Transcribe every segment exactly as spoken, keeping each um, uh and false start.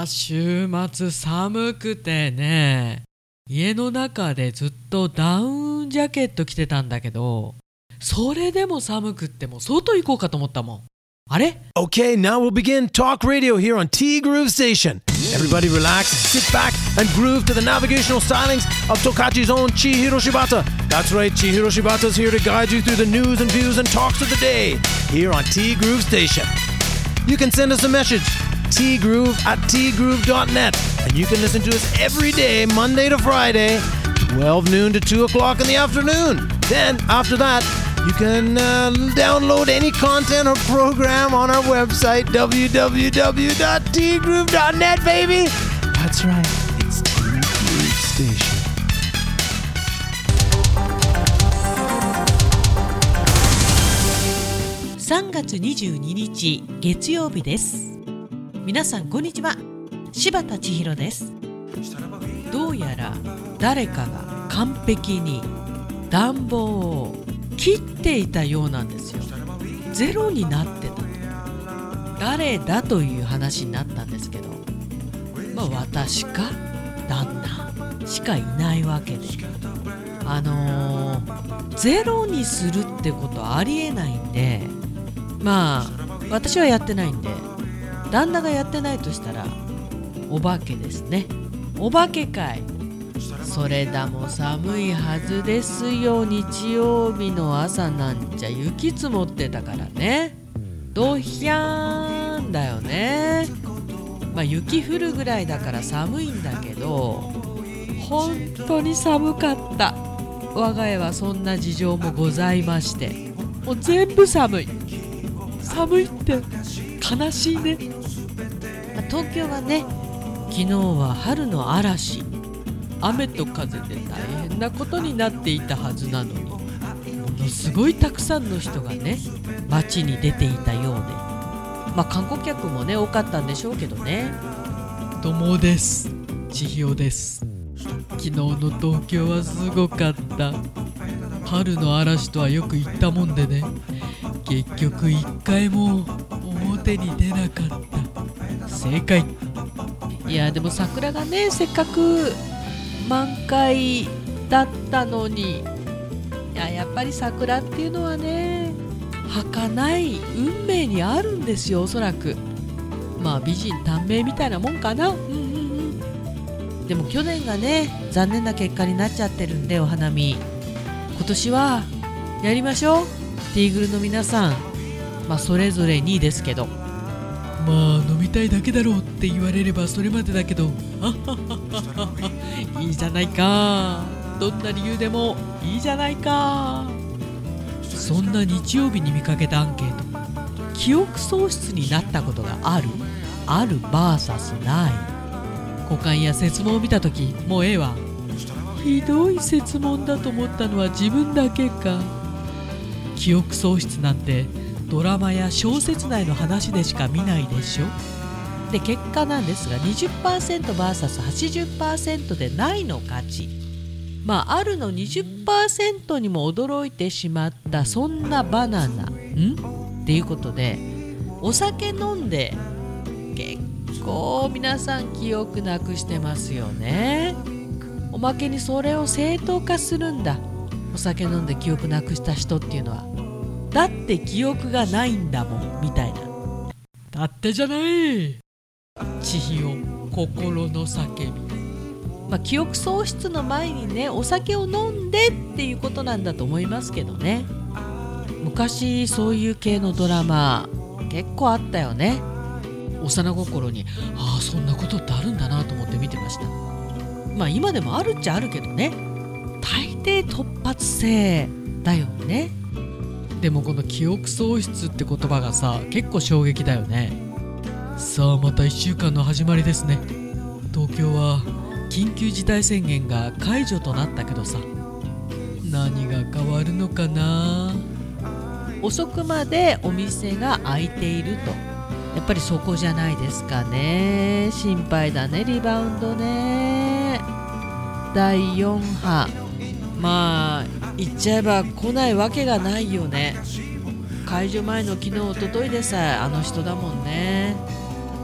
やー、週末寒くてね、家の中でずっとダウンジャケット着てたんだけど、それでも寒くってもう外行こうかと思ったもん。あれ？ Okay, now we'll begin Talk Radio here on T Groove Station. Everybody relax, sit back, and groove to the navigational stylings of Tokachi's own Chihiro Shibata. That's right, Chihiro Shibata's here to guide you through the news and views and talks of the day here on T Groove Station. You can send us a message, tgroove at tgroove dot net, and you can listen to us every day, Monday to Friday, twelve noon to two o'clock in the afternoon. Then, after that, you can uh, download any content or program on our website, w w w dot t groove dot net, baby. That's right, it's T Groove Station. さんがつにじゅうににち月曜日です。皆さんこんにちは、柴田千尋です。どうやら誰かが完璧に暖房を切っていたようなんですよ。ゼロになってたと。誰だという話になったんですけど、まあ私か旦那しかいないわけで、あのー、ゼロにするってことありえないんで、まあ私はやってないんで、旦那がやってないとしたらお化けですね。お化けかい。それだも寒いはずですよ。日曜日の朝なんじゃ雪積もってたからね。ドヒャーンだよね。まあ雪降るぐらいだから寒いんだけど、本当に寒かった。我が家はそんな事情もございまして、もう全部寒い。寒いって悲しいね。東京はね、昨日は春の嵐、雨と風で大変なことになっていたはずなのに、ものすごいたくさんの人がね街に出ていたようで、まあ観光客もね多かったんでしょうけどね。 どうもです、千尋です。昨日の東京はすごかった。春の嵐とはよく言ったもんでね、結局一回も表に出なかった。正解。 いやでも桜がねせっかく満開だったのに、いや、やっぱり桜っていうのはね儚い運命にあるんですよ、おそらく。まあ美人短命みたいなもんかな、うんうんうん、でも去年がね残念な結果になっちゃってるんで、お花見今年はやりましょう。ティーグルの皆さん、まあそれぞれにですけど、 まあ飲みたいだけだろうって言われればそれまでだけどいいじゃないか。どんな理由でもいいじゃないか。そんな日曜日に見かけたアンケート、記憶喪失になったことがあるある ブイエス ない。股間や設問を見たとき、もうええわ。ひどい設問だと思ったのは自分だけか。記憶喪失なんてドラマや小説内の話でしか見ないでしょ。で結果なんですが にじゅっパーセントブイエスはちじゅっパーセント でないの勝ち。まああるの にじゅっパーセント にも驚いてしまった、そんなバナナんっていうことで、お酒飲んで結構皆さん記憶なくしてますよね。おまけにそれを正当化するんだ。お酒飲んで記憶なくした人っていうのは、だって記憶がないんだもんみたいな。だってじゃない、千尋心の叫び。まあ記憶喪失の前にねお酒を飲んでっていうことなんだと思いますけどね。昔そういう系のドラマ結構あったよね。幼心にああそんなことってあるんだなと思って見てました。まあ今でもあるっちゃあるけどね、大抵突発性だよね。でもこの記憶喪失って言葉がさ結構衝撃だよね。さあまたいっしゅうかんの始まりですね。東京は緊急事態宣言が解除となったけどさ、何が変わるのかな。遅くまでお店が開いていると、やっぱりそこじゃないですかね。心配だね、リバウンドね。だいよん波、まあ言っちゃえば来ないわけがないよね。解除前の昨日おとといでさえあの人だもんね。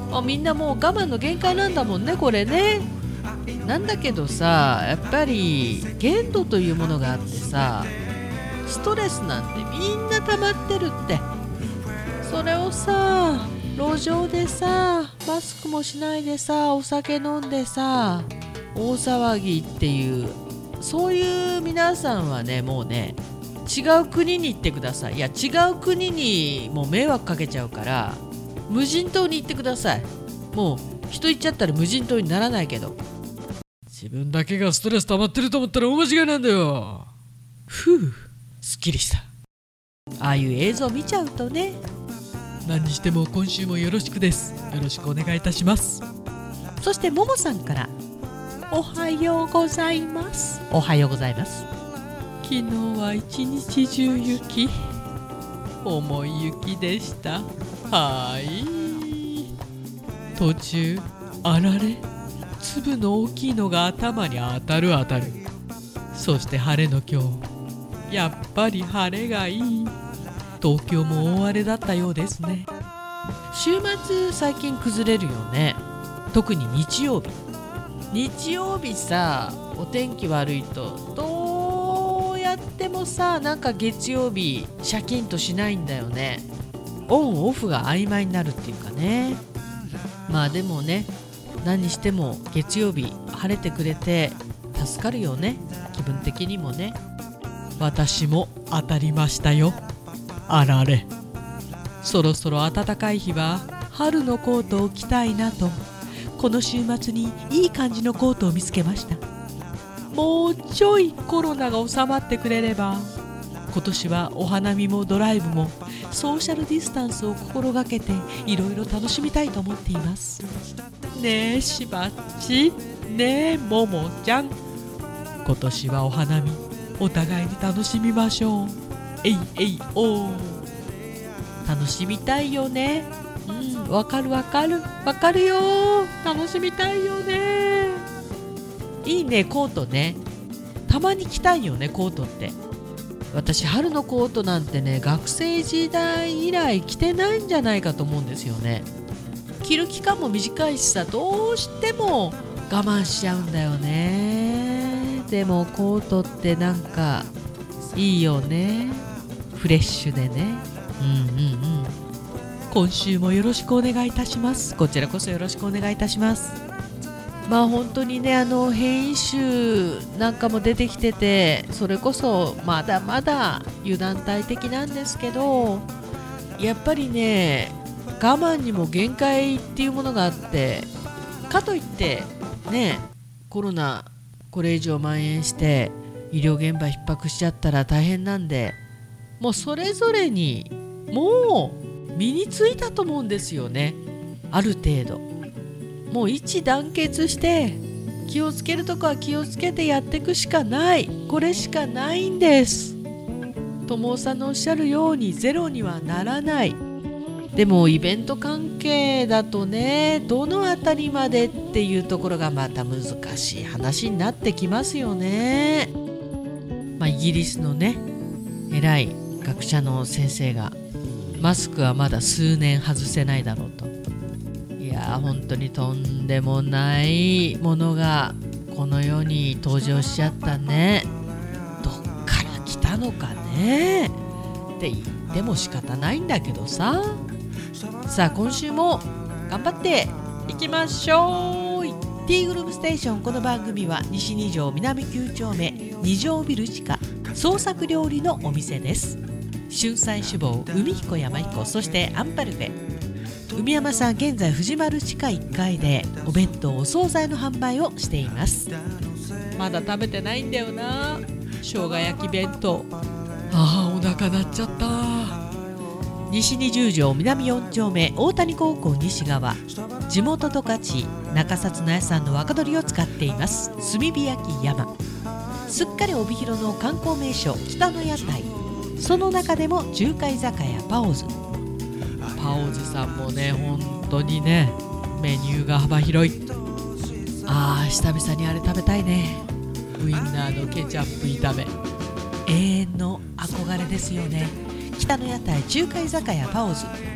あみんなもう我慢の限界なんだもんねこれね。なんだけどさ、やっぱり限度というものがあってさ、ストレスなんてみんな溜まってるって。それをさ路上でさマスクもしないでさお酒飲んでさ大騒ぎっていう、そういう皆さんはねもうね違う国に行ってください。いや違う国にもう迷惑かけちゃうから無人島に行ってください。もう人行っちゃったら無人島にならないけど。 自分だけがストレス溜まってると思ったら大間違いなんだよ。 ふうすっきりした。ああいう映像見ちゃうとね。 何にしても今週もよろしくです。よろしくお願いいたします。 そしてももさんからおはようございます。おはようございます。 昨日は一日中雪、重い雪でした。はい。途中あられ粒の大きいのが頭に当たる当たる。そして晴れの今日、やっぱり晴れがいい。東京も大荒れだったようですね。 週末最近崩れるよね。特に日曜日。日曜日さお天気悪いとどうやってもさなんか月曜日シャキンとしないんだよね。オンオフが曖昧になるっていうかね。まあでもね何にしても月曜日晴れてくれて助かるよね、気分的にもね。 私も当たりましたよ、あられ。そろそろ暖かい日は春のコートを着たいなと、この週末にいい感じのコートを見つけました。もうちょいコロナが収まってくれれば今年はお花見もドライブもソーシャルディスタンスを心がけていろいろ楽しみたいと思っています。ねえしばっち、ねえももちゃん、今年はお花見お互いに楽しみましょう。えいえいおー。 楽しみたいよね。うん、わかるわかるわかるよ。楽しみたいよね。いいねコートね。たまに着たいよねコートって。私春のコートなんてね学生時代以来着てないんじゃないかと思うんですよね。着る期間も短いしさ、どうしても我慢しちゃうんだよね。でもコートってなんかいいよね、フレッシュでね。うんうんうん。 今週もよろしくお願いいたします。 こちらこそよろしくお願いいたします。まあ本当にねあの変異種なんかも出てきてて、それこそまだまだ油断大敵なんですけど、やっぱりね我慢にも限界っていうものがあって、かといってねコロナこれ以上蔓延して医療現場逼迫しちゃったら大変なんで、もうそれぞれにもう身についたと思うんですよね。ある程度もう一致団結して気をつけるとこは気をつけてやっていくしかない、これしかないんです。友さんのおっしゃるようにゼロにはならない。でもイベント関係だとねどのあたりまでっていうところがまた難しい話になってきますよね。まあ、イギリスのね偉い学者の先生がマスクはまだ数年外せないだろうと。いや本当にとんでもないものがこの世に登場しちゃったね。どっから来たのかねって言っても仕方ないんだけどさ。さあ今週も頑張っていきましょう。ティーグループステーション。この番組は西に条南きゅう丁目に条ビル地下創作料理のお店です。春菜志望海彦山彦、そしてアンパルフェ。海山さん現在藤丸地下いっかいでお弁当お惣菜の販売をしています。 まだ食べてないんだよな、生姜焼き弁当。ああお腹鳴っちゃった。 西にじゅう条南よん丁目大谷高校西側、地元十勝中札の屋さんの若鶏を使っています。炭火焼き山、すっかり帯広の観光名所北の屋台、その中でも中華居酒屋パオズ。 パオズさんもね本当にねメニューが幅広い。 あー久々にあれ食べたいね。 ウインナーのケチャップ炒め、 永遠の憧れですよね。北の屋台中華居酒屋パオズ。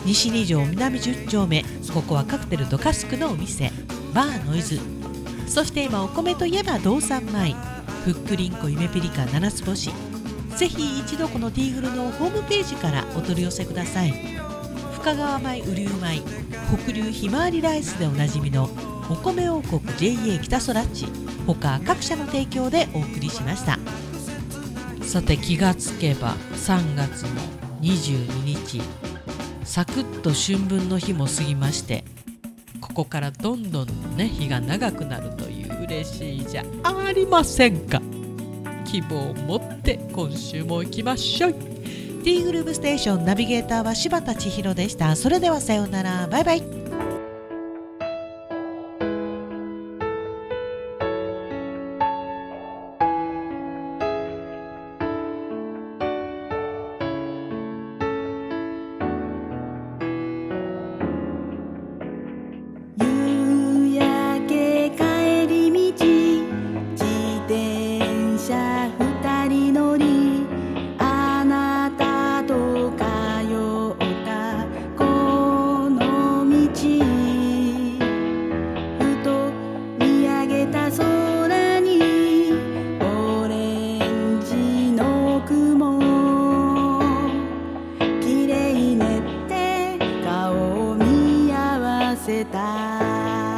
西に条南じゅっ丁目、ここはカクテルとカスクのお店バーノイズ。そして今お米といえば道産米、ふっくりんこ夢ピリカ七つ星。ぜひ一度このティーグルのホームページからお取り寄せください。深川米雨竜米、北流ひまわりライスでおなじみのお米王国 ジェイエー 北空地、他各社の提供でお送りしました。さて気がつけばさんがつもにじゅうににち、サクッと春分の日も過ぎまして、ここからどんどんね日が長くなるという嬉しいじゃありませんか。希望を持って今週も行きましょう。ティーグルーブステーションナビゲーターは柴田千尋でした。それではさようなら、バイバイ。 夕焼け帰り道、自転車二人乗り、あなたと通ったこの道、ふと見上げた空にオレンジの雲、綺麗ねって顔見合わせた。